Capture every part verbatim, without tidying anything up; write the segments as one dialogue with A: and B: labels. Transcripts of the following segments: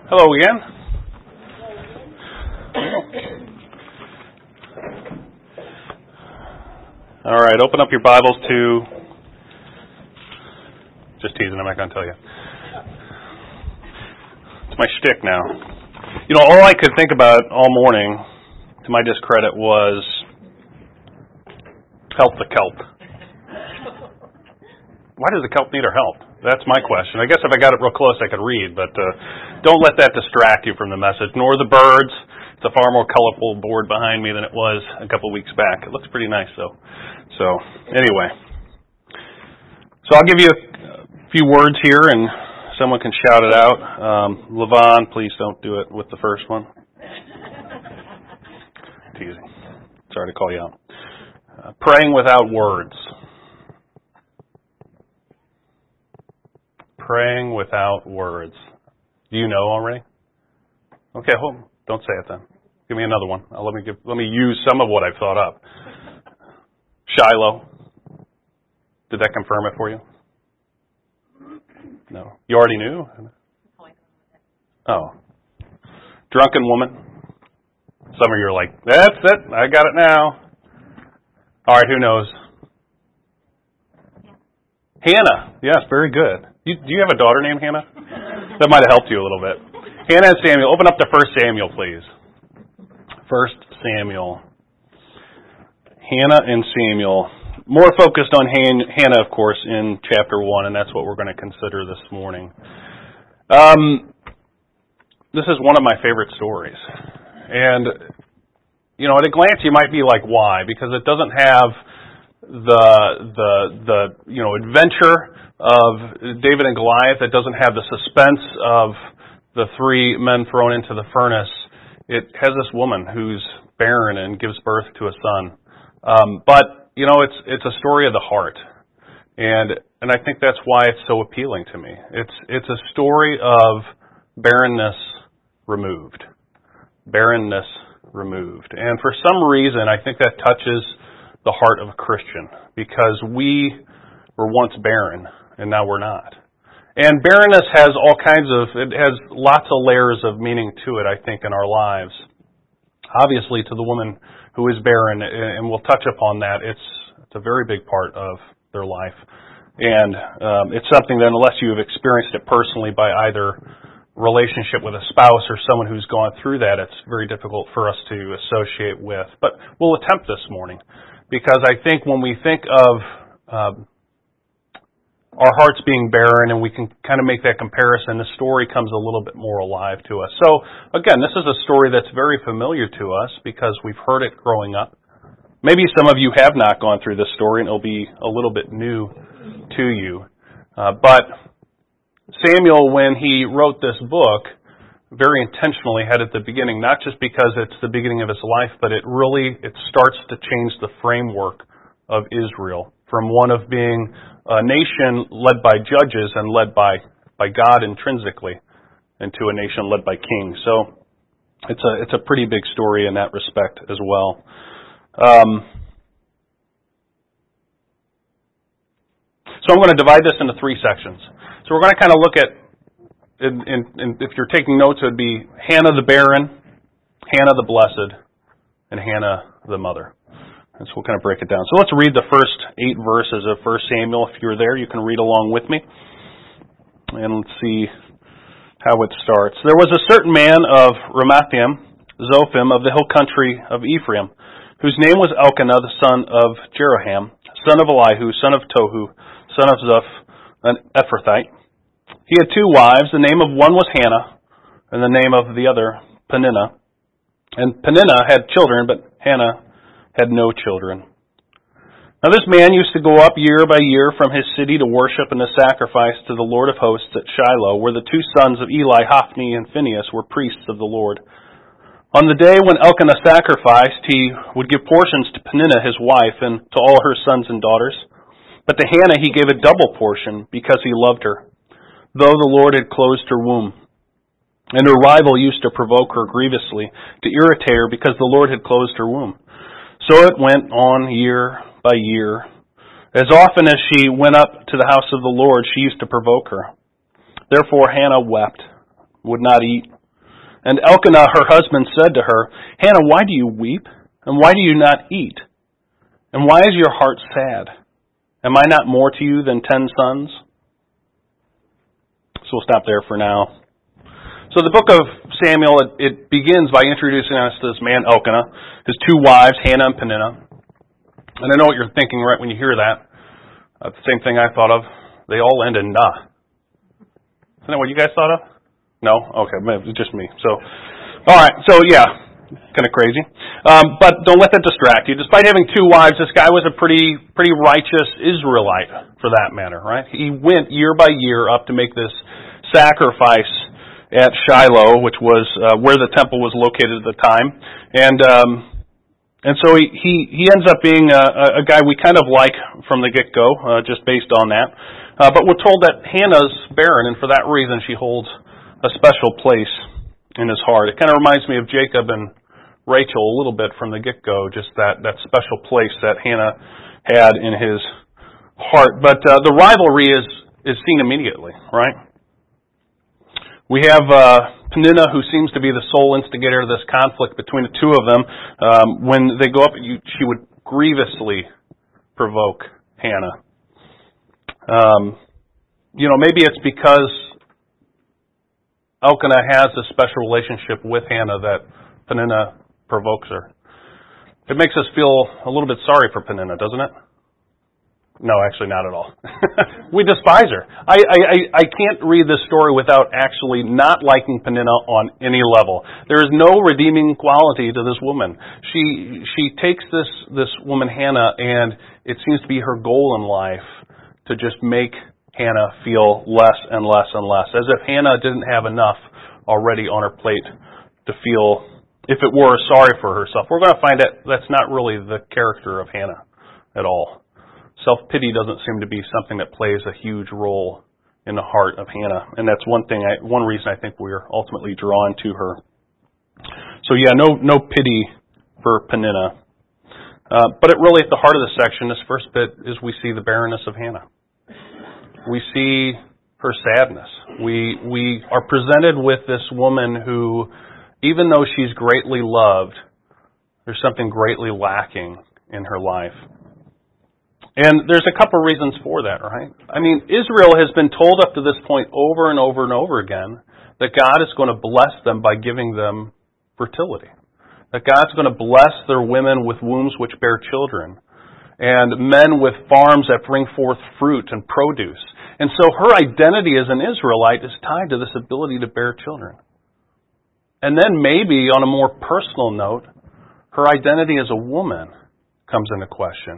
A: Hello again. All right, open up your Bibles to, just teasing, I'm not going to tell you. It's my shtick now. You know, all I could think about all morning, to my discredit, was help the kelp. Why does the kelp need our help? That's my question. I guess if I got it real close, I could read, but uh, don't let that distract you from the message, nor the birds. It's a far more colorful board behind me than it was a couple weeks back. It looks pretty nice, though. So, anyway. So I'll give you a few words here, and someone can shout it out. Um, Levon, please don't do it with the first one. Teasing. Sorry to call you out. Uh, praying without words. Praying without words. Do you know already? Okay, hold. Don't say it then. Give me another one. Uh, let me give. Let me use some of what I've thought up. Shiloh. Did that confirm it for you? No. You already knew? Oh. Drunken woman. Some of you are like, that's it. I got it now. All right, who knows? Hannah. Yes, very good. You, do you have a daughter named Hannah? That might have helped you a little bit. Hannah and Samuel. Open up to First Samuel, please. First Samuel. Hannah and Samuel. More focused on Han- Hannah, of course, in chapter one, and that's what we're going to consider this morning. Um, this is one of my favorite stories. And, you know, at a glance you might be like, why? Because it doesn't have the, the, the, you know, adventure of David and Goliath. It doesn't have the suspense of the three men thrown into the furnace. It has this woman who's barren and gives birth to a son. Um, but, you know, it's it's a story of the heart. And and I think that's why it's so appealing to me. It's it's a story of barrenness removed. Barrenness removed. And for some reason, I think that touches the heart of a Christian, because we were once barren and now we're not. And barrenness has all kinds of, it has lots of layers of meaning to it, I think, in our lives. Obviously, to the woman who is barren, and we'll touch upon that, it's, it's a very big part of their life. And um, it's something that, unless you have experienced it personally by either relationship with a spouse or someone who's gone through that, it's very difficult for us to associate with. But we'll attempt this morning, because I think when we think of um, our hearts being barren, and we can kind of make that comparison, the story comes a little bit more alive to us. So, again, this is a story that's very familiar to us because we've heard it growing up. Maybe some of you have not gone through this story, and it'll be a little bit new to you. Uh, but Samuel, when he wrote this book, very intentionally had at the beginning, not just because it's the beginning of his life, but it really, it starts to change the framework of Israel from one of being a nation led by judges and led by, by God intrinsically, into a nation led by kings. So it's a it's a pretty big story in that respect as well. Um, so I'm going to divide this into three sections. So we're going to kind of look at, in, in, in, if you're taking notes, it would be Hannah the barren, Hannah the blessed, and Hannah the mother. And so we'll kind of break it down. So let's read the first eight verses of First Samuel. If you're there, you can read along with me. And let's see how it starts. There was a certain man of Ramathaim, Zophim, of the hill country of Ephraim, whose name was Elkanah, the son of Jeroham, son of Elihu, son of Tohu, son of Zuph, an Ephrathite. He had two wives. The name of one was Hannah, and the name of the other Peninnah. And Peninnah had children, but Hannah had no children. Now this man used to go up year by year from his city to worship and to sacrifice to the Lord of hosts at Shiloh, where the two sons of Eli, Hophni and Phinehas, were priests of the Lord. On the day when Elkanah sacrificed, he would give portions to Peninnah his wife and to all her sons and daughters. But to Hannah he gave a double portion, because he loved her, though the Lord had closed her womb. And her rival used to provoke her grievously, to irritate her, because the Lord had closed her womb. So it went on year by year. As often as she went up to the house of the Lord, she used to provoke her. Therefore Hannah wept, would not eat, And Elkanah, her husband, said to her, Hannah, why do you weep? And why do you not eat? And why is your heart sad? Am I not more to you than ten sons? So we'll stop there for now. So the book of Samuel, it, it begins by introducing us to this man Elkanah, his two wives, Hannah and Peninnah. And I know what you're thinking right when you hear that. Uh, the same thing I thought of. They all end in nah. Isn't that what you guys thought of? No? Okay, maybe just me. So, all right. So, yeah, kind of crazy. Um, but don't let that distract you. Despite having two wives, this guy was a pretty pretty righteous Israelite, for that matter, right? He went year by year up to make this sacrifice at Shiloh, which was uh, where the temple was located at the time. And um, and so he, he, he ends up being a, a guy we kind of like from the get-go, uh, just based on that. Uh, but we're told that Hannah's barren, and for that reason she holds a special place in his heart. It kind of reminds me of Jacob and Rachel a little bit from the get-go, just that, that special place that Hannah had in his heart. But uh, the rivalry is, is seen immediately, right? We have uh, Peninnah, who seems to be the sole instigator of this conflict between the two of them. Um, when they go up, you, she would grievously provoke Hannah. Um, you know, maybe it's because Elkanah has a special relationship with Hannah that Peninnah provokes her. It makes us feel a little bit sorry for Peninnah, doesn't it? No, actually not at all. We despise her. I, I, I can't read this story without actually not liking Peninnah on any level. There is no redeeming quality to this woman. She she takes this, this woman Hannah, and it seems to be her goal in life to just make Hannah feel less and less and less, as if Hannah didn't have enough already on her plate to feel, if it were, sorry for herself. We're going to find that that's not really the character of Hannah at all. Self-pity doesn't seem to be something that plays a huge role in the heart of Hannah, and that's one thing, I, one reason I think we're ultimately drawn to her. So yeah, no no pity for Peninnah. Uh, but it really, at the heart of the section, this first bit, is we see the barrenness of Hannah. We see her sadness. We we are presented with this woman who, even though she's greatly loved, there's something greatly lacking in her life. And there's a couple of reasons for that, right? I mean, Israel has been told up to this point over and over and over again that God is going to bless them by giving them fertility. That God's going to bless their women with wombs which bear children, and men with farms that bring forth fruit and produce. And so her identity as an Israelite is tied to this ability to bear children. And then maybe on a more personal note, her identity as a woman comes into question.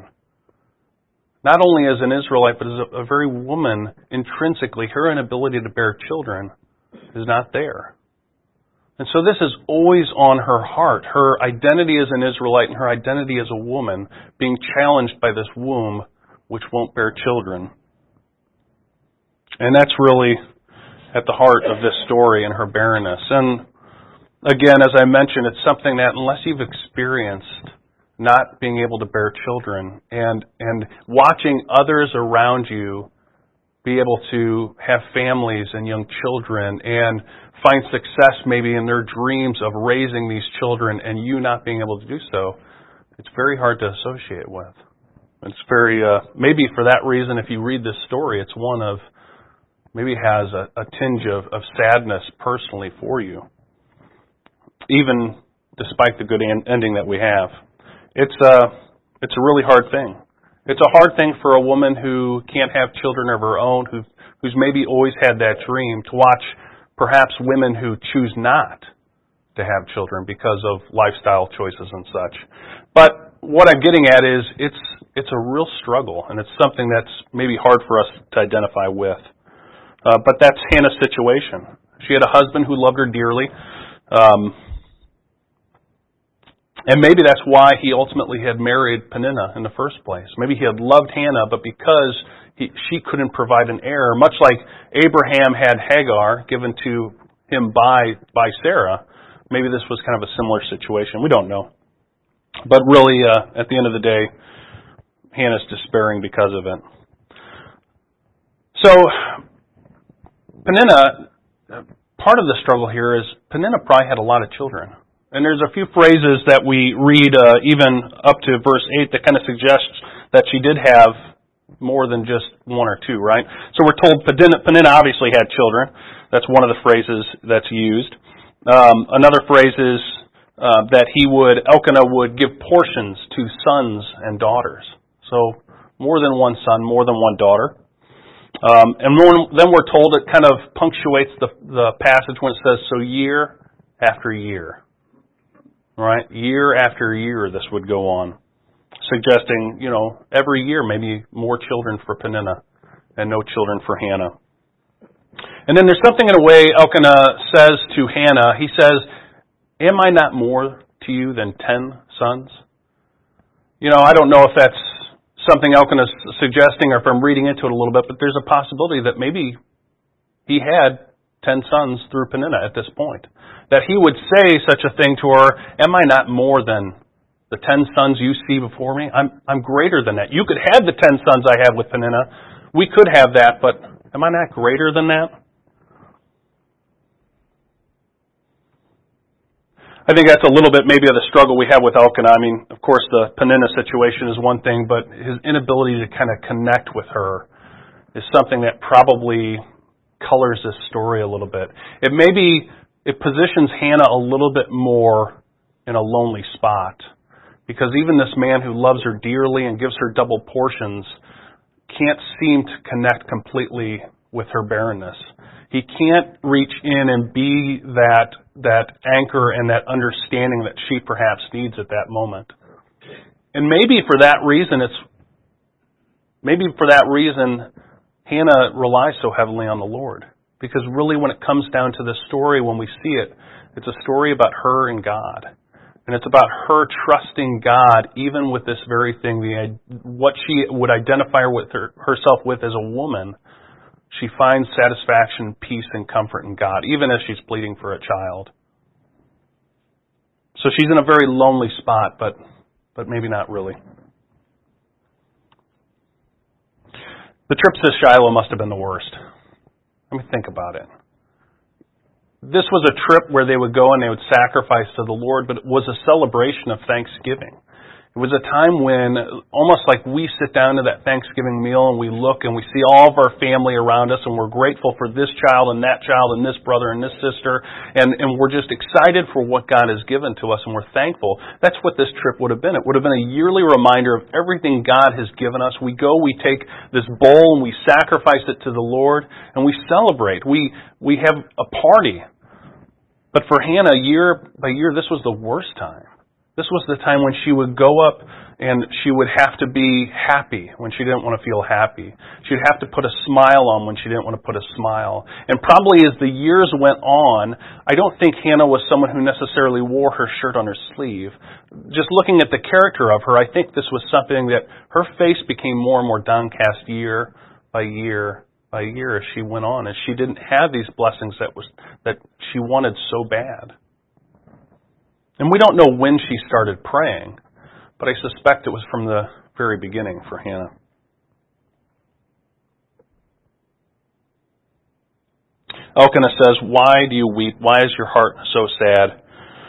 A: Not only as an Israelite, but as a, a very woman, intrinsically, her inability to bear children is not there. And so this is always on her heart. Her identity as an Israelite and her identity as a woman being challenged by this womb which won't bear children. And that's really at the heart of this story and her barrenness. And again, as I mentioned, it's something that unless you've experienced not being able to bear children and and watching others around you be able to have families and young children and find success maybe in their dreams of raising these children and you not being able to do so, it's very hard to associate with. It's very, uh, maybe for that reason, if you read this story, it's one of, maybe has a, a tinge of, of sadness personally for you, even despite the good en- ending that we have. It's a, it's a really hard thing. It's a hard thing for a woman who can't have children of her own, who, who's maybe always had that dream, to watch perhaps women who choose not to have children because of lifestyle choices and such. But what I'm getting at is it's it's a real struggle, and it's something that's maybe hard for us to identify with. Uh, but that's Hannah's situation. She had a husband who loved her dearly. Um, And maybe that's why he ultimately had married Peninnah in the first place. Maybe he had loved Hannah, but because he, she couldn't provide an heir, much like Abraham had Hagar given to him by by Sarah, maybe this was kind of a similar situation. We don't know. But really, uh, at the end of the day, Hannah's despairing because of it. So, Peninnah, part of the struggle here is Peninnah probably had a lot of children. And there's a few phrases that we read uh, even up to verse eight that kind of suggests that she did have more than just one or two, right? So we're told Peninnah, Peninnah obviously had children. That's one of the phrases that's used. Um, another phrase is uh, that he would, Elkanah would give portions to sons and daughters. So more than one son, more than one daughter. Um, and then we're told it kind of punctuates the, the passage when it says, so year after year. Right? Year after year this would go on, suggesting, you know, every year maybe more children for Peninnah and no children for Hannah. And then there's something in a way Elkanah says to Hannah. He says, am I not more to you than ten sons? You know, I don't know if that's something Elkanah's suggesting or if I'm reading into it a little bit, but there's a possibility that maybe he had ten sons through Peninnah at this point. That he would say such a thing to her, am I not more than the ten sons you see before me? I'm I'm greater than that. You could have the ten sons I have with Peninnah. We could have that, but am I not greater than that? I think that's a little bit maybe of the struggle we have with Elkanah. I mean, of course, the Peninnah situation is one thing, but his inability to kind of connect with her is something that probably colors this story a little bit. It maybe it positions Hannah a little bit more in a lonely spot, because even this man who loves her dearly and gives her double portions can't seem to connect completely with her barrenness. He can't reach in and be that that anchor and that understanding that she perhaps needs at that moment. And maybe for that reason, it's maybe for that reason Hannah relies so heavily on the Lord. Because really when it comes down to this story, when we see it, it's a story about her and God. And it's about her trusting God even with this very thing, the what she would identify with her, herself with as a woman. She finds satisfaction, peace, and comfort in God, even as she's pleading for a child. So she's in a very lonely spot, but but maybe not really. The trips to Shiloh must have been the worst. Let me think about it. This was a trip where they would go and they would sacrifice to the Lord, but it was a celebration of Thanksgiving. It was a time when, almost like we sit down to that Thanksgiving meal and we look and we see all of our family around us and we're grateful for this child and that child and this brother and this sister, and, and we're just excited for what God has given to us and we're thankful. That's what this trip would have been. It would have been a yearly reminder of everything God has given us. We go, we take this bowl and we sacrifice it to the Lord and we celebrate. We, we have a party. But for Hannah, year by year, this was the worst time. This was the time when she would go up and she would have to be happy when she didn't want to feel happy. She'd have to put a smile on when she didn't want to put a smile. And probably as the years went on, I don't think Hannah was someone who necessarily wore her shirt on her sleeve. Just looking at the character of her, I think this was something that her face became more and more downcast year by year by year as she went on, as she didn't have these blessings that was that she wanted so bad. And we don't know when she started praying, but I suspect it was from the very beginning for Hannah. Elkanah says, why do you weep? Why is your heart so sad?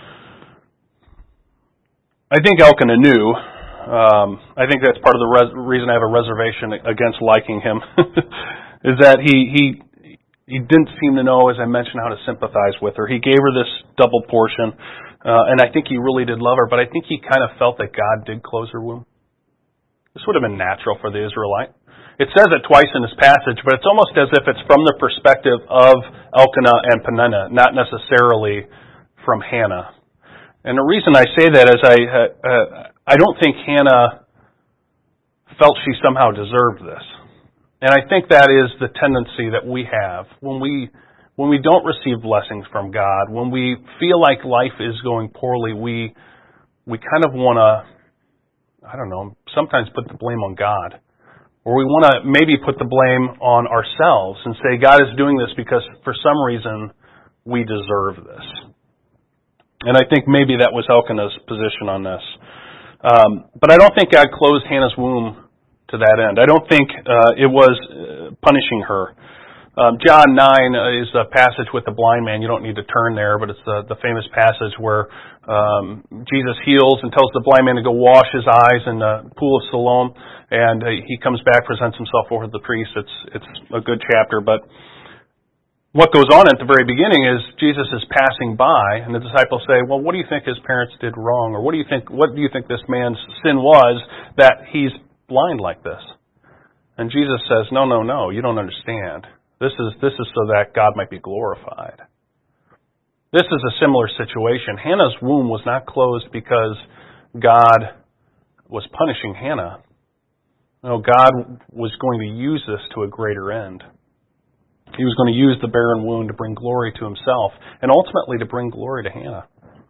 A: I think Elkanah knew. Um, I think that's part of the res- reason I have a reservation against liking him, is that he, he he didn't seem to know, as I mentioned, how to sympathize with her. He gave her this double portion. Uh, and I think he really did love her, but I think he kind of felt that God did close her womb. This would have been natural for the Israelite. It says it twice in this passage, but it's almost as if it's from the perspective of Elkanah and Peninnah, not necessarily from Hannah. And the reason I say that is I, uh, I don't think Hannah felt she somehow deserved this. And I think that is the tendency that we have when we When we don't receive blessings from God, when we feel like life is going poorly, we we kind of want to, I don't know, sometimes put the blame on God. Or we want to maybe put the blame on ourselves and say, God is doing this because for some reason we deserve this. And I think maybe that was Elkanah's position on this. Um, but I don't think God closed Hannah's womb to that end. I don't think uh, it was uh, punishing her. Um, John nine is a passage with the blind man. You don't need to turn there, but it's the, the famous passage where um, Jesus heals and tells the blind man to go wash his eyes in the pool of Siloam, and uh, he comes back, presents himself before the priest. It's it's a good chapter, but what goes on at the very beginning is Jesus is passing by, and the disciples say, "Well, what do you think his parents did wrong, or what do you think what do you think this man's sin was that he's blind like this?" And Jesus says, "No, no, no, you don't understand. This is this is so that God might be glorified." This is a similar situation. Hannah's womb was not closed because God was punishing Hannah. No, God was going to use this to a greater end. He was going to use the barren womb to bring glory to himself and ultimately to bring glory to Hannah.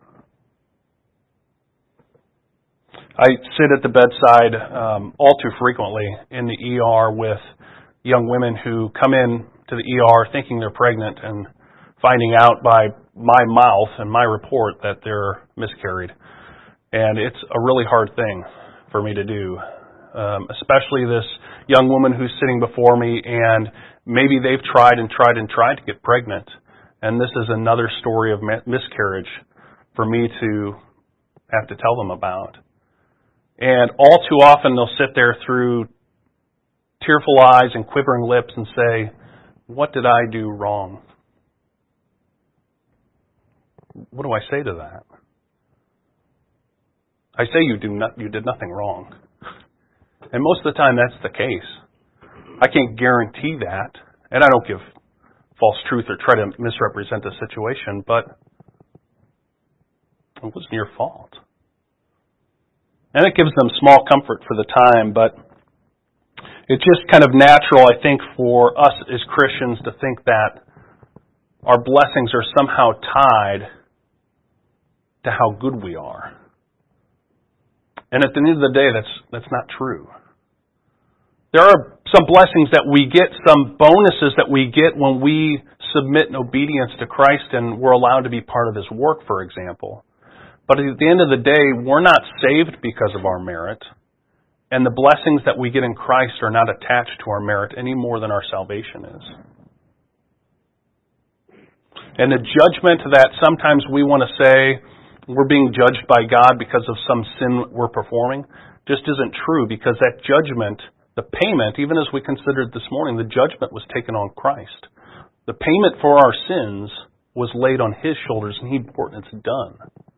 A: I sit at the bedside um, all too frequently in the E R with young women who come in to the E R thinking they're pregnant and finding out by my mouth and my report that they're miscarried. And it's a really hard thing for me to do, um, especially this young woman who's sitting before me, and maybe they've tried and tried and tried to get pregnant, and this is another story of miscarriage for me to have to tell them about. And all too often they'll sit there through tearful eyes and quivering lips and say, "What did I do wrong?" What do I say to that? I say you do not, you did nothing wrong. And most of the time that's the case. I can't guarantee that, and I don't give false truth or try to misrepresent the situation, but it wasn't your fault. And it gives them small comfort for the time, but it's just kind of natural, I think, for us as Christians to think that our blessings are somehow tied to how good we are. And at the end of the day, that's that's not true. There are some blessings that we get, some bonuses that we get when we submit in obedience to Christ and we're allowed to be part of His work, for example. But at the end of the day, we're not saved because of our merit. And the blessings that we get in Christ are not attached to our merit any more than our salvation is. And the judgment that sometimes we want to say we're being judged by God because of some sin we're performing just isn't true, because that judgment, the payment, even as we considered this morning, the judgment was taken on Christ. The payment for our sins was laid on His shoulders, and He bore it, and it's done.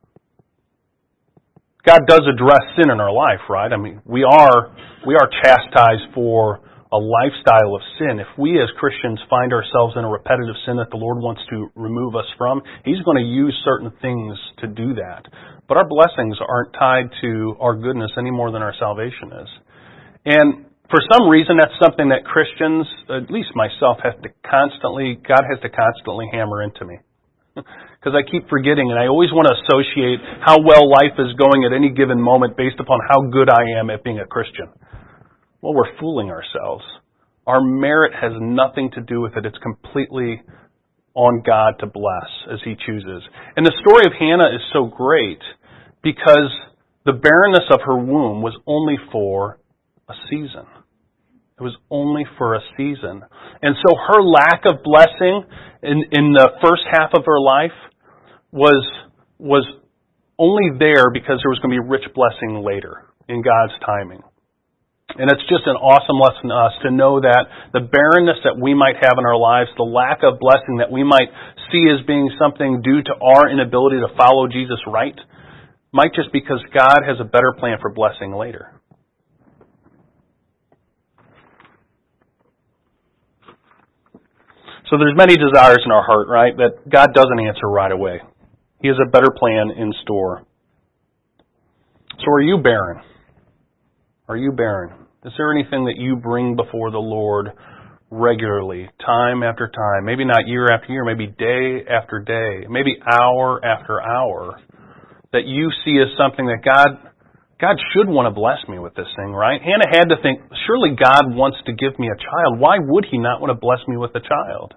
A: God does address sin in our life, right? I mean, we are we are chastised for a lifestyle of sin. If we as Christians find ourselves in a repetitive sin that the Lord wants to remove us from, He's going to use certain things to do that. But our blessings aren't tied to our goodness any more than our salvation is. And for some reason, that's something that Christians, at least myself, have to constantly, God has to constantly hammer into me. Because I keep forgetting, and I always want to associate how well life is going at any given moment based upon how good I am at being a Christian. Well, we're fooling ourselves. Our merit has nothing to do with it. It's completely on God to bless as He chooses. And the story of Hannah is so great because the barrenness of her womb was only for a season. It was only for a season. And so her lack of blessing in, in the first half of her life was, was only there because there was going to be rich blessing later in God's timing. And it's just an awesome lesson to us to know that the barrenness that we might have in our lives, the lack of blessing that we might see as being something due to our inability to follow Jesus right, might just because God has a better plan for blessing later. So there's many desires in our heart, right, that God doesn't answer right away. He has a better plan in store. So are you barren? Are you barren? Is there anything that you bring before the Lord regularly, time after time, maybe not year after year, maybe day after day, maybe hour after hour, that you see as something that God God should want to bless me with this thing, right? Hannah had to think, surely God wants to give me a child. Why would He not want to bless me with a child?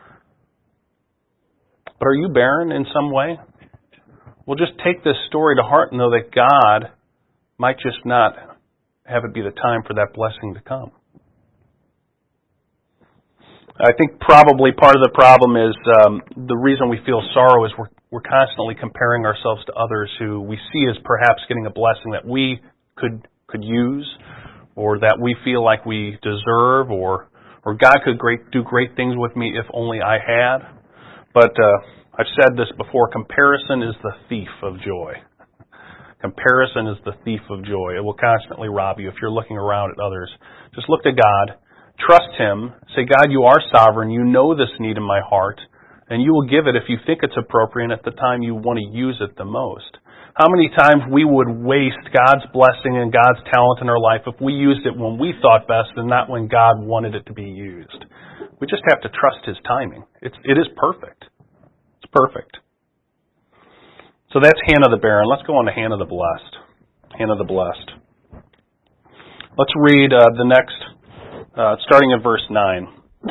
A: But are you barren in some way? Well, just take this story to heart and know that God might just not have it be the time for that blessing to come. I think probably part of the problem is um, the reason we feel sorrow is we're, we're constantly comparing ourselves to others who we see as perhaps getting a blessing that we could could use, or that we feel like we deserve, or or God could great, do great things with me if only I had. But uh, I've said this before, comparison is the thief of joy. Comparison is the thief of joy. It will constantly rob you if you're looking around at others. Just look to God. Trust Him. Say, God, you are sovereign. You know this need in my heart, and you will give it if you think it's appropriate at the time you want to use it the most. How many times we would waste God's blessing and God's talent in our life if we used it when we thought best and not when God wanted it to be used? We just have to trust His timing. It's, it is perfect. It's perfect. So that's Hannah the barren. Let's go on to Hannah the blessed. Hannah the blessed. Let's read uh, the next, uh, starting in verse nine.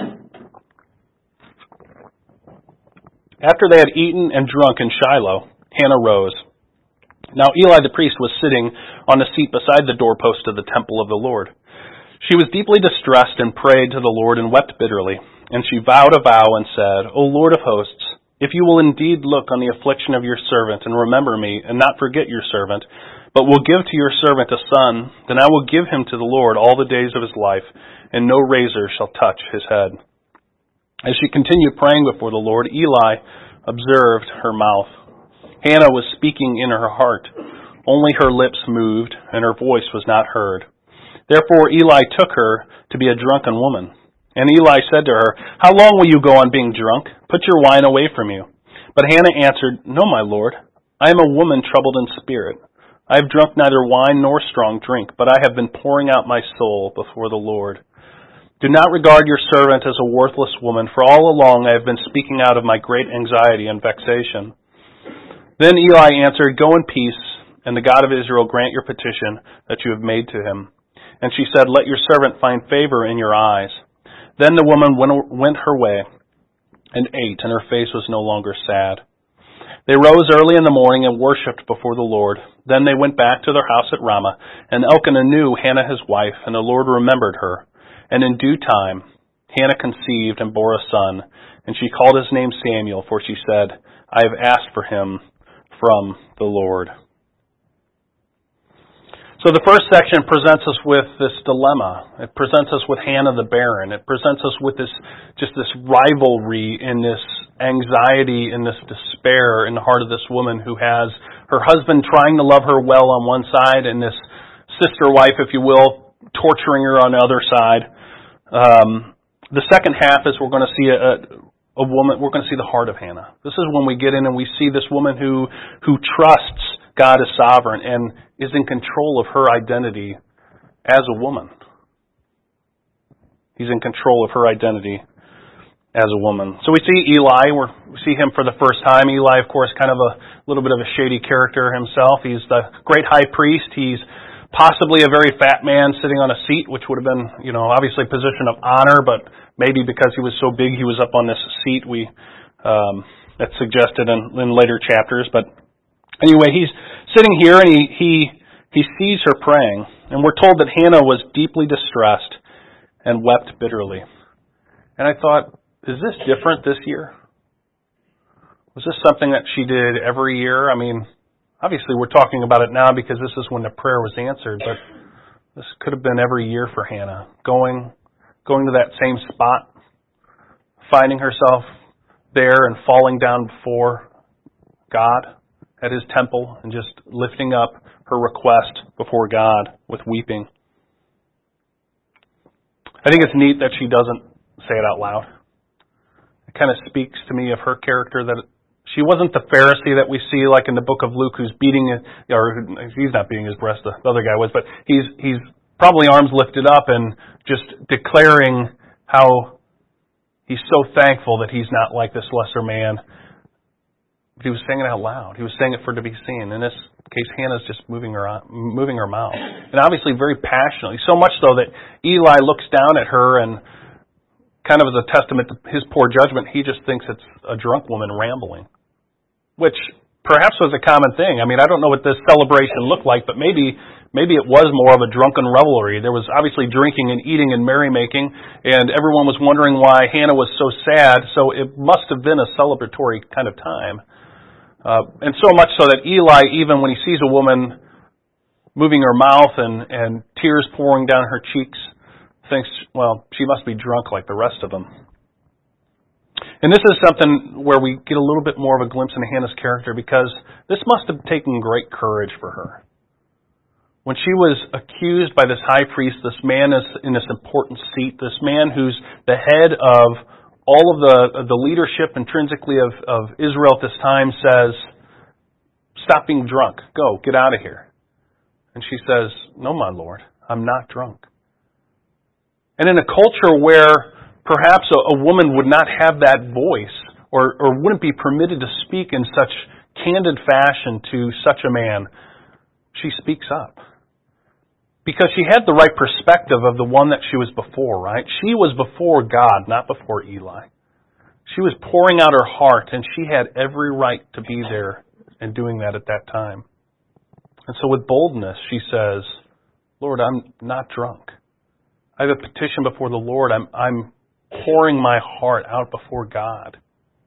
A: After they had eaten and drunk in Shiloh, Hannah rose. Now Eli the priest was sitting on a seat beside the doorpost of the temple of the Lord. She was deeply distressed and prayed to the Lord and wept bitterly. And she vowed a vow and said, O Lord of hosts, if you will indeed look on the affliction of your servant and remember me and not forget your servant, but will give to your servant a son, then I will give him to the Lord all the days of his life, and no razor shall touch his head. As she continued praying before the Lord, Eli observed her mouth. Hannah was speaking in her heart. Only her lips moved, and her voice was not heard. Therefore Eli took her to be a drunken woman. And Eli said to her, How long will you go on being drunk? Put your wine away from you. But Hannah answered, No, my Lord. I am a woman troubled in spirit. I have drunk neither wine nor strong drink, but I have been pouring out my soul before the Lord. Do not regard your servant as a worthless woman, for all along I have been speaking out of my great anxiety and vexation. Then Eli answered, Go in peace, and the God of Israel grant your petition that you have made to him. And she said, Let your servant find favor in your eyes. Then the woman went her way and ate, and her face was no longer sad. They rose early in the morning and worshipped before the Lord. Then they went back to their house at Ramah, and Elkanah knew Hannah his wife, and the Lord remembered her. And in due time Hannah conceived and bore a son, and she called his name Samuel, for she said, I have asked for him from the Lord. So the first section presents us with this dilemma. It presents us with Hannah the barren. It presents us with this, just this rivalry and this anxiety and this despair in the heart of this woman who has her husband trying to love her well on one side and this sister wife, if you will, torturing her on the other side. Um, the second half is we're going to see a, a woman, we're going to see the heart of Hannah. This is when we get in and we see this woman who, who trusts God is sovereign and is in control of her identity as a woman. He's in control of her identity as a woman. So we see Eli, we're, we see him for the first time. Eli, of course, kind of a little bit of a shady character himself. He's the great high priest. He's possibly a very fat man sitting on a seat, which would have been, you know, obviously a position of honor, but maybe because he was so big he was up on this seat. We um, that's suggested in, in later chapters, but anyway, he's sitting here and he, he he sees her praying, and we're told that Hannah was deeply distressed and wept bitterly. And I thought, is this different this year? Was this something that she did every year? I mean, obviously we're talking about it now because this is when the prayer was answered, but this could have been every year for Hannah, going going to that same spot, finding herself there and falling down before God at His temple and just lifting up her request before God with weeping. I think it's neat that she doesn't say it out loud. It kind of speaks to me of her character, that she wasn't the Pharisee that we see like in the book of Luke who's beating, or he's not beating his breast, the other guy was, but he's he's probably arms lifted up and just declaring how he's so thankful that he's not like this lesser man. He was saying it out loud. He was saying it for it to be seen. In this case, Hannah's just moving her moving her mouth. And obviously very passionately. So much so that Eli looks down at her and kind of as a testament to his poor judgment, he just thinks it's a drunk woman rambling. Which perhaps was a common thing. I mean, I don't know what this celebration looked like, but maybe maybe it was more of a drunken revelry. There was obviously drinking and eating and merrymaking, and everyone was wondering why Hannah was so sad, so it must have been a celebratory kind of time. Uh, and so much so that Eli, even when he sees a woman moving her mouth and, and tears pouring down her cheeks, thinks, well, she must be drunk like the rest of them. And this is something where we get a little bit more of a glimpse into Hannah's character, because this must have taken great courage for her. When she was accused by this high priest, this man is in this important seat, this man who's the head of all of the the leadership intrinsically of, of Israel at this time, says, stop being drunk. Go, get out of here. And she says, no, my Lord, I'm not drunk. And in a culture where perhaps a, a woman would not have that voice or, or wouldn't be permitted to speak in such candid fashion to such a man, she speaks up. Because she had the right perspective of the one that she was before, right? She was before God, not before Eli. She was pouring out her heart, and she had every right to be there and doing that at that time. And so with boldness, she says, Lord, I'm not drunk. I have a petition before the Lord. I'm, I'm pouring my heart out before God.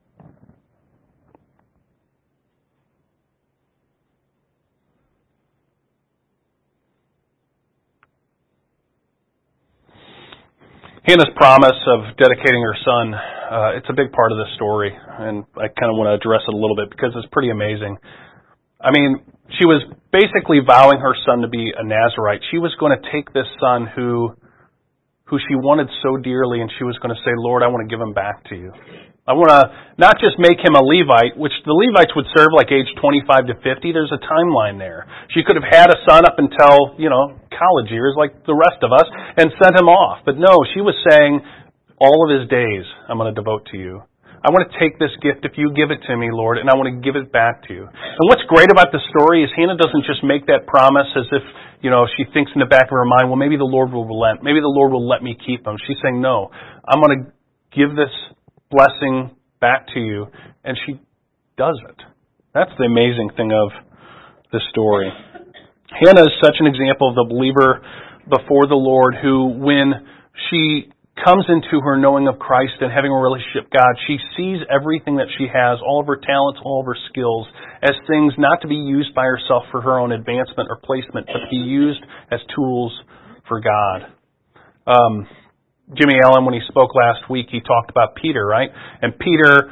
A: Hannah's promise of dedicating her son, uh, it's a big part of this story, and I kind of want to address it a little bit because it's pretty amazing. I mean, she was basically vowing her son to be a Nazirite. She was going to take this son who who she wanted so dearly, and she was going to say, Lord, I want to give him back to you. I want to not just make him a Levite, which the Levites would serve like age twenty-five to fifty. There's a timeline there. She could have had a son up until, you know, college years like the rest of us and sent him off. But no, she was saying, all of his days I'm going to devote to you. I want to take this gift if you give it to me, Lord, and I want to give it back to you. And what's great about the story is Hannah doesn't just make that promise as if, you know, she thinks in the back of her mind, well, maybe the Lord will relent. Maybe the Lord will let me keep him. She's saying, no, I'm going to give this blessing back to you. And she does it. That's the amazing thing of the story. Hannah is such an example of the believer before the Lord who, when she comes into her knowing of Christ and having a relationship with God, she sees everything that she has, all of her talents, all of her skills, as things not to be used by herself for her own advancement or placement, but to be used as tools for God. Um, Jimmy Allen, when he spoke last week, he talked about Peter, right? And Peter,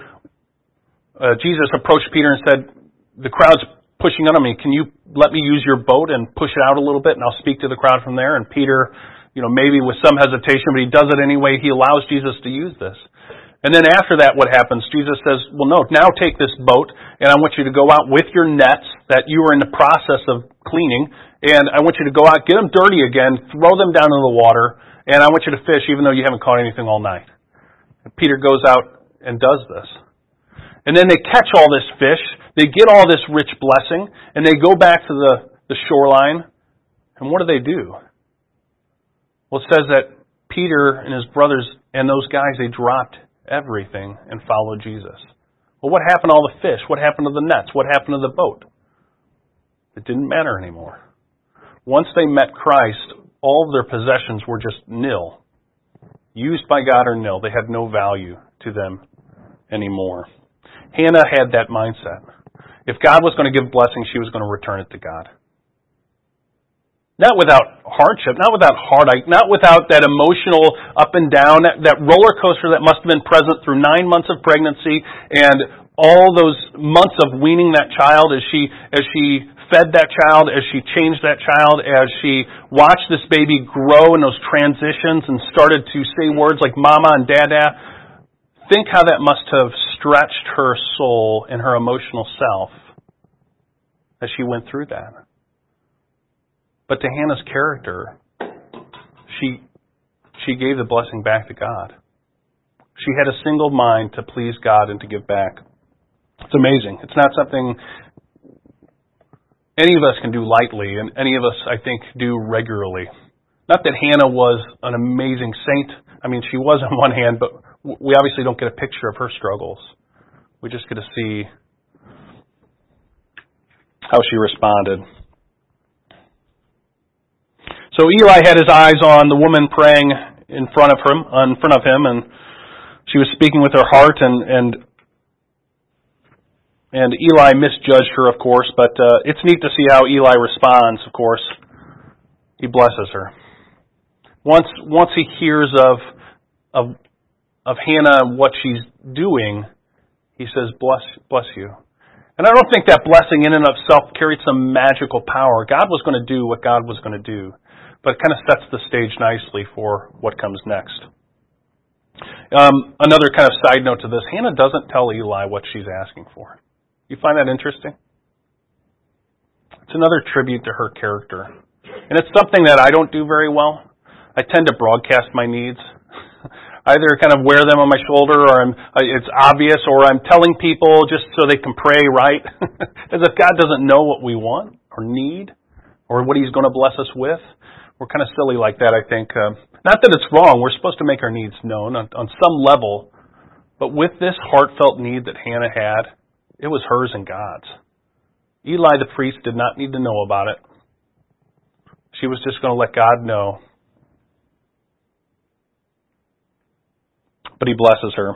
A: uh, Jesus approached Peter and said, the crowd's pushing on me. Can you let me use your boat and push it out a little bit, and I'll speak to the crowd from there? And Peter, you know, maybe with some hesitation, but he does it anyway. He allows Jesus to use this. And then after that, what happens? Jesus says, well, no, now take this boat, and I want you to go out with your nets that you are in the process of cleaning, and I want you to go out, get them dirty again, throw them down into the water, and I want you to fish even though you haven't caught anything all night. And Peter goes out and does this. And then they catch all this fish, they get all this rich blessing, and they go back to the, the shoreline, and what do they do? Well, it says that Peter and his brothers and those guys, they dropped everything and followed Jesus. Well, what happened to all the fish? What happened to the nets? What happened to the boat? It didn't matter anymore. Once they met Christ, all of their possessions were just nil. Used by God or nil. They had no value to them anymore. Hannah had that mindset. If God was going to give blessing, she was going to return it to God. Not without hardship, not without heartache, not without that emotional up and down, that, that roller coaster that must have been present through nine months of pregnancy and all those months of weaning that child as she as she fed that child, as she changed that child, as she watched this baby grow in those transitions and started to say words like mama and dada. Think how that must have stretched her soul and her emotional self as she went through that. But to Hannah's character, she she gave the blessing back to God. She had a single mind to please God and to give back. It's amazing. It's not something any of us can do lightly, and any of us, I think, do regularly. Not that Hannah was an amazing saint. I mean, she was on one hand, but we obviously don't get a picture of her struggles. We just get to see how she responded. So Eli had his eyes on the woman praying in front of him, in front of him, and she was speaking with her heart, and and, and Eli misjudged her, of course, but uh, it's neat to see how Eli responds, of course. He blesses her. Once once he hears of of of Hannah and what she's doing, he says, bless bless you. And I don't think that blessing in and of itself carried some magical power. God was going to do what God was going to do. But it kind of sets the stage nicely for what comes next. Um, another kind of side note to this, Hannah doesn't tell Eli what she's asking for. You find that interesting? It's another tribute to her character. And it's something that I don't do very well. I tend to broadcast my needs. Either kind of wear them on my shoulder, or I'm, it's obvious, or I'm telling people just so they can pray right. As if God doesn't know what we want or need or what He's going to bless us with. We're kind of silly like that, I think. Uh, not that it's wrong. We're supposed to make our needs known on, on some level. But with this heartfelt need that Hannah had, it was hers and God's. Eli the priest did not need to know about it. She was just going to let God know. But He blesses her.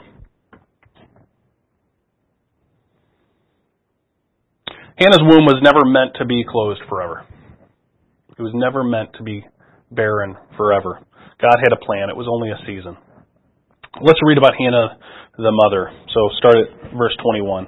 A: Hannah's womb was never meant to be closed forever. It was never meant to be barren forever. God had a plan. It was only a season. Let's read about Hannah, the mother. So start at verse twenty-one.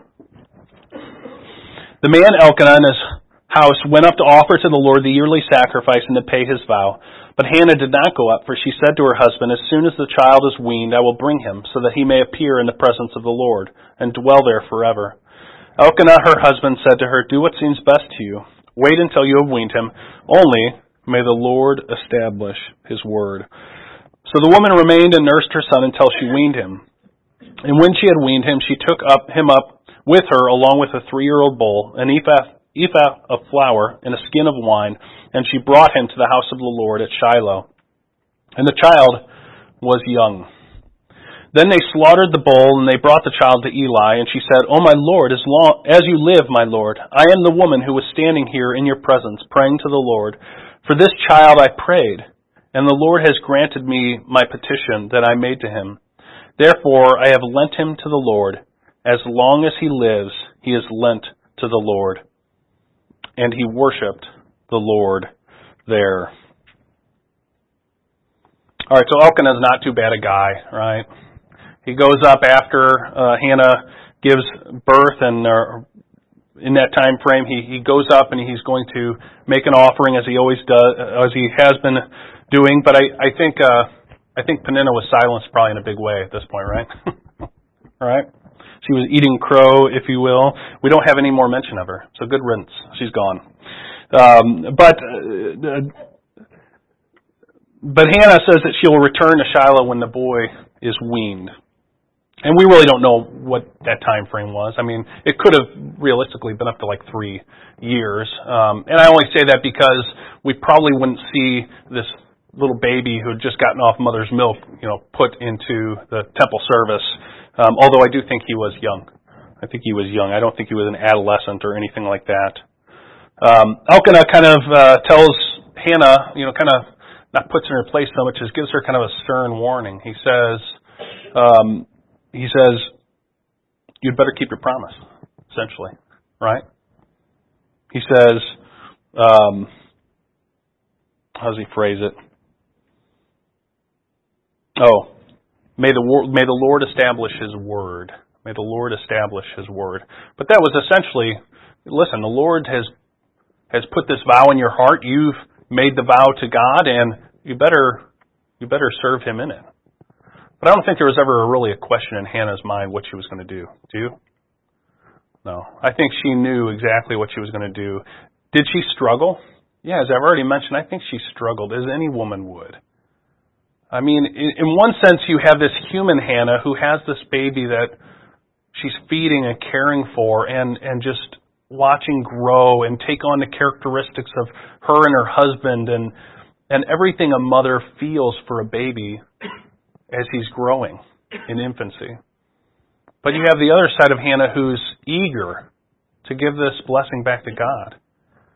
A: The man Elkanah in his house went up to offer to the Lord the yearly sacrifice and to pay his vow. But Hannah did not go up, for she said to her husband, as soon as the child is weaned, I will bring him, so that he may appear in the presence of the Lord, and dwell there forever. Elkanah, her husband, said to her, do what seems best to you. Wait until you have weaned him. Only may the Lord establish His word. So the woman remained and nursed her son until she weaned him. And when she had weaned him, she took up him up with her, along with a three-year-old bull, an ephah ephah of flour and a skin of wine, and she brought him to the house of the Lord at Shiloh. And the child was young. Then they slaughtered the bull, and they brought the child to Eli, and she said, O my Lord, as long as you live, my Lord, I am the woman who was standing here in your presence, praying to the Lord. For this child I prayed, and the Lord has granted me my petition that I made to Him. Therefore I have lent him to the Lord. As long as he lives, he is lent to the Lord. And he worshipped the Lord there. All right, so Elkanah's not too bad a guy, right? He goes up after uh, Hannah gives birth, and uh, in that time frame, he, he goes up and he's going to make an offering, as he always does, as he has been doing. But I, I think uh, I think Peninnah was silenced probably in a big way at this point, right? All right. She was eating crow, if you will. We don't have any more mention of her, so good riddance. She's gone. Um, but uh, but Hannah says that she will return to Shiloh when the boy is weaned. And we really don't know what that time frame was. I mean, it could have realistically been up to like three years. Um, and I only say that because we probably wouldn't see this little baby who had just gotten off mother's milk, you know, put into the temple service. Um, although I do think he was young. I think he was young. I don't think he was an adolescent or anything like that. Um, Elkanah kind of uh, tells Hannah, you know, kind of not puts her in her place so much as gives her kind of a stern warning. He says, um, he says, you'd better keep your promise, essentially, right? He says, um, how does he phrase it? Oh, May the may the Lord establish His word. May the Lord establish His word. But that was essentially, listen, the Lord has has put this vow in your heart. You've made the vow to God, and you better you better serve Him in it. But I don't think there was ever really a question in Hannah's mind what she was going to do. Do you? No. I think she knew exactly what she was going to do. Did she struggle? Yeah, as I've already mentioned, I think she struggled, as any woman would. I mean, in one sense, you have this human Hannah who has this baby that she's feeding and caring for and, and just watching grow and take on the characteristics of her and her husband and, and everything a mother feels for a baby as he's growing in infancy. But you have the other side of Hannah who's eager to give this blessing back to God.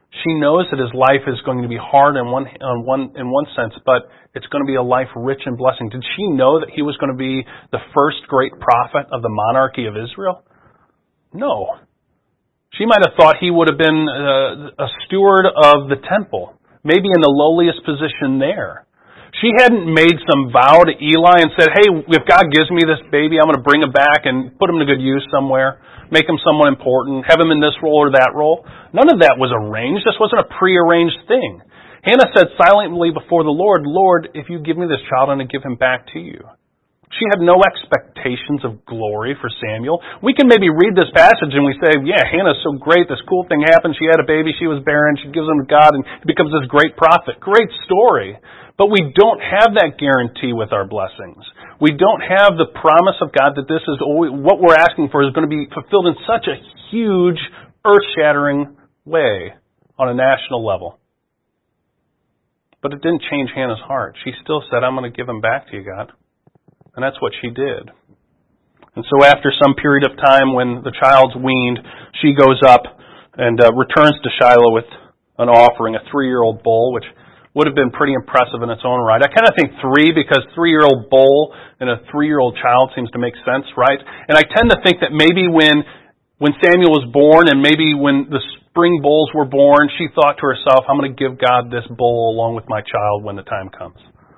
A: She knows that his life is going to be hard in one, on one, in one sense, but it's going to be a life rich in blessing. Did she know that he was going to be the first great prophet of the monarchy of Israel? No. She might have thought he would have been a, a steward of the temple, maybe in the lowliest position there. She hadn't made some vow to Eli and said, hey, if God gives me this baby, I'm going to bring him back and put him to good use somewhere, make him someone important, have him in this role or that role. None of that was arranged. This wasn't a prearranged thing. Hannah said silently before the Lord, Lord, if you give me this child, I'm going to give him back to you. She had no expectations of glory for Samuel. We can maybe read this passage and we say, yeah, Hannah's so great, this cool thing happened, she had a baby, she was barren, she gives him to God, and he becomes this great prophet. Great story. But we don't have that guarantee with our blessings. We don't have the promise of God that this is always, what we're asking for is going to be fulfilled in such a huge, earth-shattering way on a national level. But it didn't change Hannah's heart. She still said, I'm going to give him back to you, God. And that's what she did. And so after some period of time when the child's weaned, she goes up and uh, returns to Shiloh with an offering, a three-year-old bull, which would have been pretty impressive in its own right. I kind of think three because three-year-old bull and a three-year-old child seems to make sense, right? And I tend to think that maybe when when Samuel was born and maybe when the spring bulls were born, she thought to herself, I'm going to give God this bull along with my child when the time comes.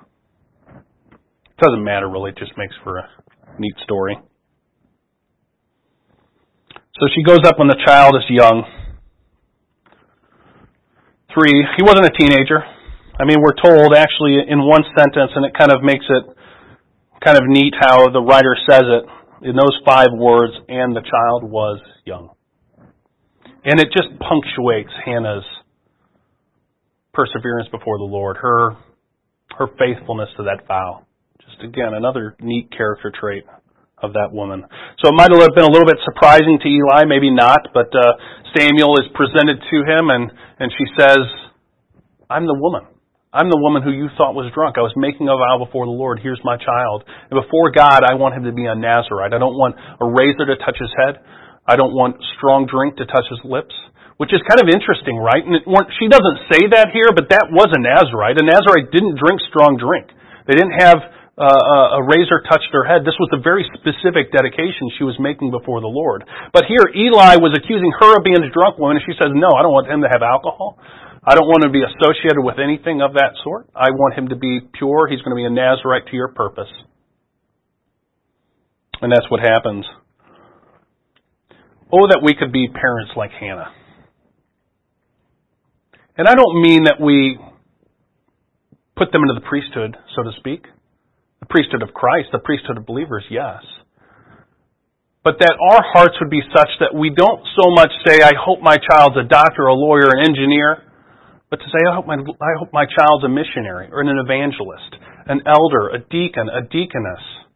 A: It doesn't matter really, it just makes for a neat story. So she goes up when the child is young. Three, he wasn't a teenager. I mean, we're told actually in one sentence, and it kind of makes it kind of neat how the writer says it, in those five words, and the child was young. And it just punctuates Hannah's perseverance before the Lord, her her faithfulness to that vow. Just again, another neat character trait of that woman. So it might have been a little bit surprising to Eli, maybe not, but uh, Samuel is presented to him, and, and she says, I'm the woman. I'm the woman who you thought was drunk. I was making a vow before the Lord. Here's my child. And before God, I want him to be a Nazirite. I don't want a razor to touch his head. I don't want strong drink to touch his lips. Which is kind of interesting, right? And it, she doesn't say that here, but that was a Nazirite. A Nazirite didn't drink strong drink. They didn't have uh, a razor touch their head. This was a very specific dedication she was making before the Lord. But here, Eli was accusing her of being a drunk woman, and she says, no, I don't want him to have alcohol. I don't want him to be associated with anything of that sort. I want him to be pure. He's going to be a Nazirite to your purpose. And that's what happens. Oh, that we could be parents like Hannah. And I don't mean that we put them into the priesthood, so to speak. The priesthood of Christ, the priesthood of believers, yes. But that our hearts would be such that we don't so much say, I hope my child's a doctor, a lawyer, an engineer, but to say, I hope my, I hope my child's a missionary or an evangelist, an elder, a deacon, a deaconess.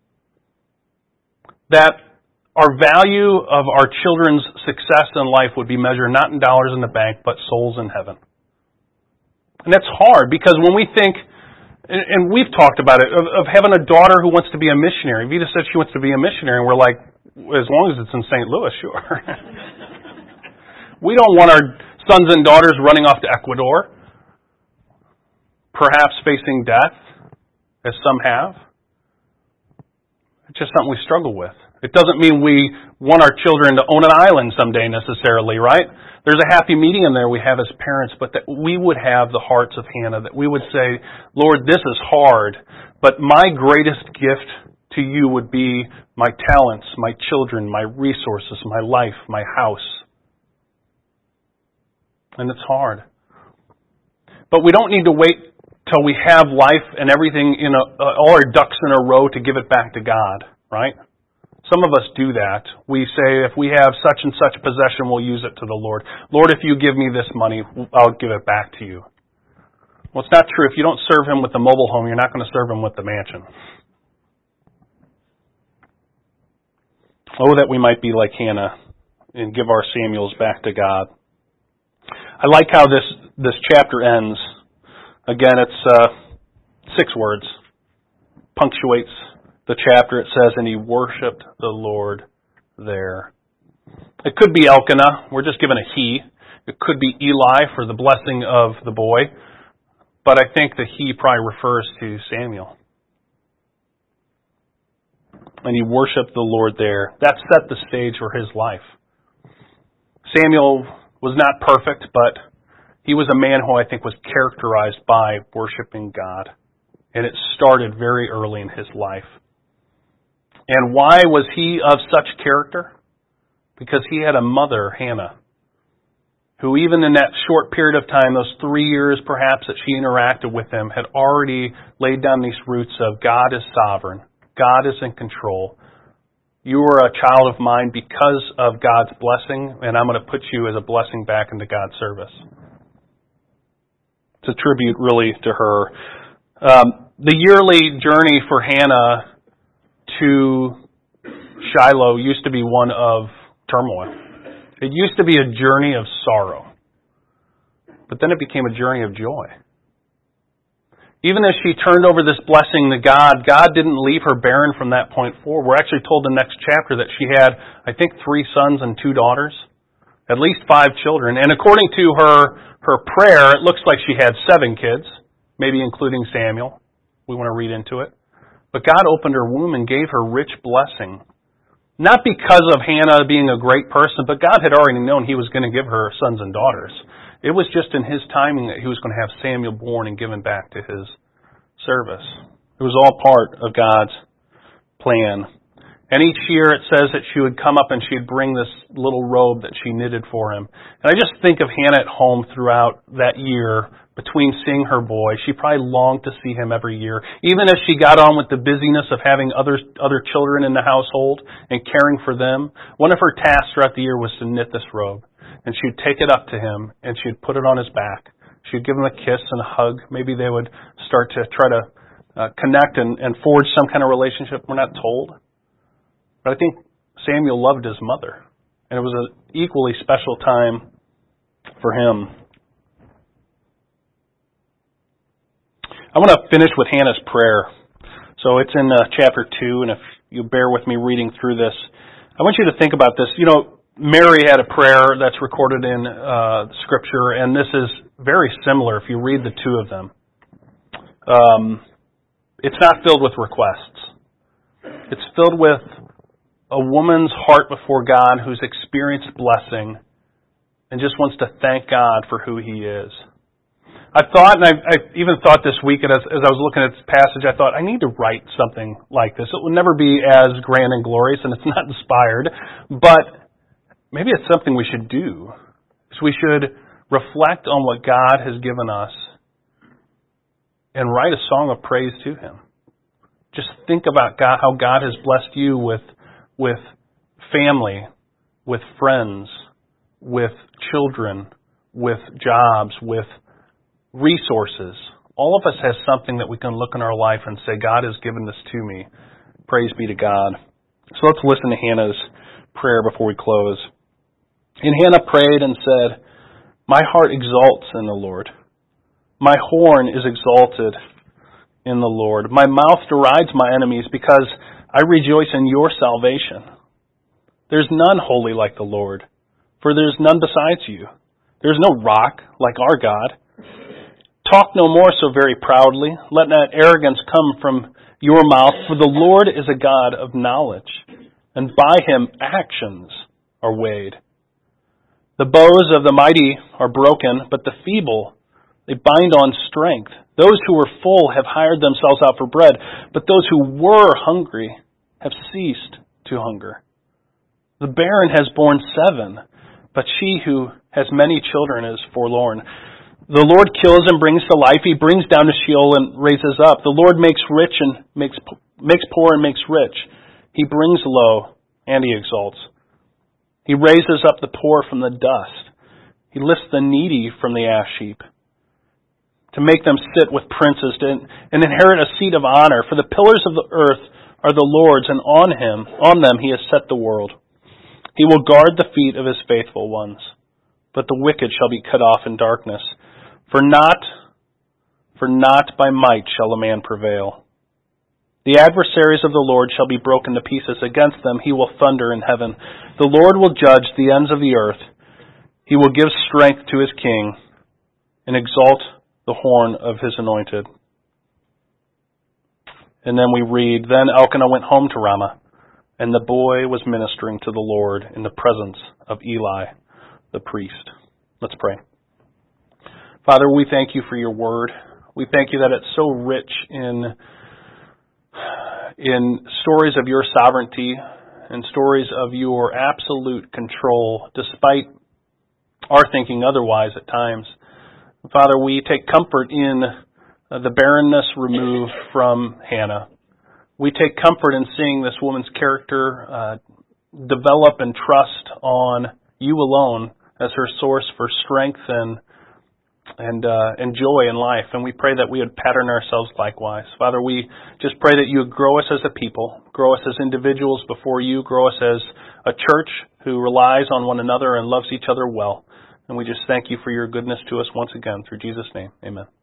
A: That our value of our children's success in life would be measured not in dollars in the bank, but souls in heaven. And that's hard because when we think, and we've talked about it, of, of having a daughter who wants to be a missionary. Vita said she wants to be a missionary, and we're like, as long as it's in Saint Louis, sure. We don't want our sons and daughters running off to Ecuador, perhaps facing death, as some have. It's just something we struggle with. It doesn't mean we want our children to own an island someday necessarily, right? There's a happy medium there we have as parents, but that we would have the hearts of Hannah, that we would say, Lord, this is hard, but my greatest gift to you would be my talents, my children, my resources, my life, my house. And it's hard. But we don't need to wait till we have life and everything in a, uh, all our ducks in a row to give it back to God, right? Some of us do that. We say, if we have such and such possession, we'll use it to the Lord. Lord, if you give me this money, I'll give it back to you. Well, it's not true. If you don't serve him with the mobile home, you're not going to serve him with the mansion. Oh, that we might be like Hannah and give our Samuels back to God. I like how this, this chapter ends. Again, it's uh, six words. Punctuates the chapter. It says, and he worshipped the Lord there. It could be Elkanah. We're just given a he. It could be Eli for the blessing of the boy, but I think that he probably refers to Samuel. And he worshiped the Lord there. That set the stage for his life. Samuel was not perfect, but he was a man who I think was characterized by worshiping God. And it started very early in his life. And why was he of such character? Because he had a mother, Hannah, who even in that short period of time, those three years perhaps that she interacted with him, had already laid down these roots of God is sovereign. God is in control. You are a child of mine because of God's blessing, and I'm going to put you as a blessing back into God's service. It's a tribute really to her. Um, the yearly journey for Hannah to Shiloh used to be one of turmoil. It used to be a journey of sorrow. But then it became a journey of joy. Even as she turned over this blessing to God, God didn't leave her barren from that point forward. We're actually told in the next chapter that she had, I think, three sons and two daughters. At least five children. And according to her, her prayer, it looks like she had seven kids, maybe including Samuel. We want to read into it. But God opened her womb and gave her rich blessing. Not because of Hannah being a great person, but God had already known He was going to give her sons and daughters. It was just in His timing that He was going to have Samuel born and given back to His service. It was all part of God's plan. And each year it says that she would come up and she'd bring this little robe that she knitted for him. And I just think of Hannah at home throughout that year, between seeing her boy. She probably longed to see him every year. Even as she got on with the busyness of having other other children in the household and caring for them, one of her tasks throughout the year was to knit this robe. And she'd take it up to him and she'd put it on his back. She'd give him a kiss and a hug. Maybe they would start to try to uh, connect and, and forge some kind of relationship. We're not told. But I think Samuel loved his mother. And it was an equally special time for him. I want to finish with Hannah's prayer. So it's in uh, chapter two, and if you bear with me reading through this, I want you to think about this. You know, Mary had a prayer that's recorded in uh, Scripture, and this is very similar if you read the two of them. Um, it's not filled with requests. It's filled with a woman's heart before God who's experienced blessing and just wants to thank God for who He is. I thought, and I, I even thought this week as, as I was looking at this passage, I thought, I need to write something like this. It will never be as grand and glorious, and it's not inspired, but maybe it's something we should do. So we should reflect on what God has given us and write a song of praise to Him. Just think about God, how God has blessed you with with family, with friends, with children, with jobs, with resources. All of us has something that we can look in our life and say, God has given this to me. Praise be to God. So let's listen to Hannah's prayer before we close. And Hannah prayed and said, my heart exalts in the Lord. My horn is exalted in the Lord. My mouth derides my enemies because I rejoice in your salvation. There's none holy like the Lord, for there's none besides you. There's no rock like our God. Talk no more so very proudly. Let not arrogance come from your mouth, for the Lord is a God of knowledge, and by Him actions are weighed. The bows of the mighty are broken, but the feeble, they bind on strength. Those who were full have hired themselves out for bread, but those who were hungry have ceased to hunger. The barren has borne seven, but she who has many children is forlorn. The Lord kills and brings to life. He brings down to Sheol and raises up. The Lord makes rich and makes makes poor and makes rich. He brings low and He exalts. He raises up the poor from the dust. He lifts the needy from the ash heap, to make them sit with princes and, and inherit a seat of honor. For the pillars of the earth are the Lord's, and on him, on them He has set the world. He will guard the feet of His faithful ones, but the wicked shall be cut off in darkness. For not, for not by might shall a man prevail. The adversaries of the Lord shall be broken to pieces. Against them He will thunder in heaven. The Lord will judge the ends of the earth. He will give strength to his king and exalt the horn of his anointed. And then we read, Then Elkanah went home to Ramah, and the boy was ministering to the Lord in the presence of Eli, the priest. Let's pray. Father, we thank you for your word. We thank you that it's so rich in, in stories of your sovereignty and stories of your absolute control, despite our thinking otherwise at times. Father, we take comfort in uh, the barrenness removed from Hannah. We take comfort in seeing this woman's character uh, develop and trust on you alone as her source for strength and and uh, and joy in life. And we pray that we would pattern ourselves likewise. Father, we just pray that you would grow us as a people, grow us as individuals before you, grow us as a church who relies on one another and loves each other well. And we just thank you for your goodness to us once again. Through Jesus' name, amen.